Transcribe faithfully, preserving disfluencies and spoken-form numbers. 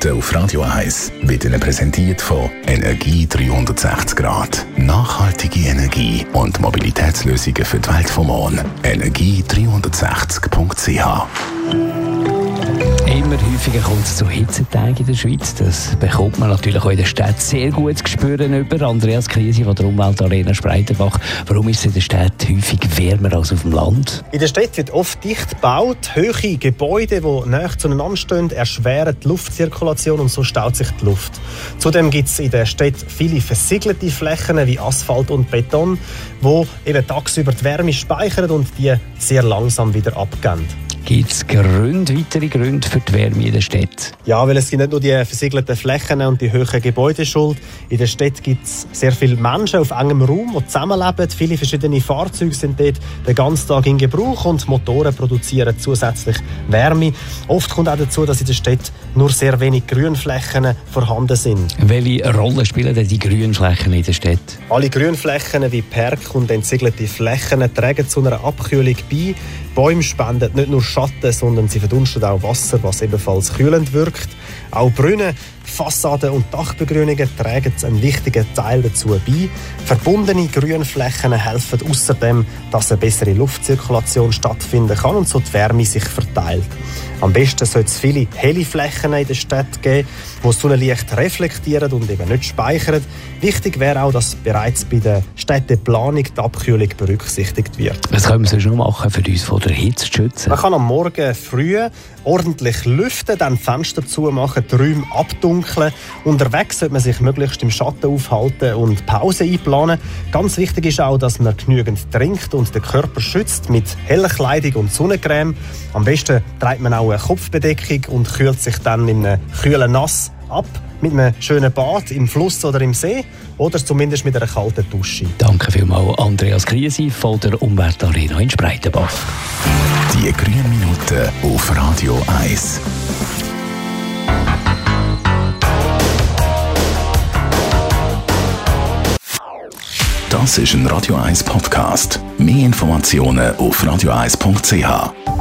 Minuten auf Radio eins wird Ihnen präsentiert von Energie dreihundertsechzig Grad. Nachhaltige Energie und Mobilitätslösungen für die Welt vom Morgen. energie dreihundertsechzig punkt c h. Immer häufiger kommt es zu Hitzetagen in der Schweiz. Das bekommt man natürlich auch in der Stadt sehr gut zu spüren über. Andreas Kriesi von der Umweltarena Spreitenbach. Warum ist es in der Stadt häufig wärmer als auf dem Land? In der Stadt wird oft dicht gebaut. Hohe Gebäude, die nahe zueinander stehen, erschweren die Luftzirkulation und so staut sich die Luft. Zudem gibt es in der Stadt viele versiegelte Flächen wie Asphalt und Beton, die eben tagsüber die Wärme speichern und die sehr langsam wieder abgeben. Gibt es Gründe, weitere Gründe für die Wärme in der Stadt? Ja, weil es sind nicht nur die versiegelten Flächen und die hohen Gebäude schuld. In der Stadt gibt es sehr viele Menschen auf engem Raum, die zusammenleben. Viele verschiedene Fahrzeuge sind dort den ganzen Tag in Gebrauch und Motoren produzieren zusätzlich Wärme. Oft kommt auch dazu, dass in der Stadt nur sehr wenig Grünflächen vorhanden sind. Welche Rolle spielen denn die Grünflächen in der Stadt? Alle Grünflächen wie Park und entsiegelte Flächen tragen zu einer Abkühlung bei. Bäume spenden nicht nur Schatten, sondern sie verdunsten auch Wasser, was ebenfalls kühlend wirkt. Auch Brunnen, Fassaden und Dachbegrünungen tragen einen wichtigen Teil dazu bei. Verbundene Grünflächen helfen außerdem, dass eine bessere Luftzirkulation stattfinden kann und so die Wärme sich verteilt. Am besten sollte es viele helle Flächen in der Stadt geben, die das Sonnenlicht reflektieren und eben nicht speichern. Wichtig wäre auch, dass bereits bei der Städteplanung die Abkühlung berücksichtigt wird. Was können wir sonst noch machen, für uns vor der Hitze zu schützen? Man kann am Morgen früh ordentlich lüften, dann Fenster zumachen, die Räume abdunkeln. Unterwegs sollte man sich möglichst im Schatten aufhalten und Pause einplanen. Ganz wichtig ist auch, dass man genügend trinkt und den Körper schützt mit heller Kleidung und Sonnencreme. Am besten trägt man auch eine Kopfbedeckung und kühlt sich dann in einem kühlen Nass ab mit einem schönen Bad im Fluss oder im See oder zumindest mit einer kalten Dusche. Danke vielmals, Andreas Kriesi von der Umweltarena in Spreitenbach. Die grünen Minuten auf Radio eins. Das ist ein Radio eins Podcast. Mehr Informationen auf radio eins punkt c h.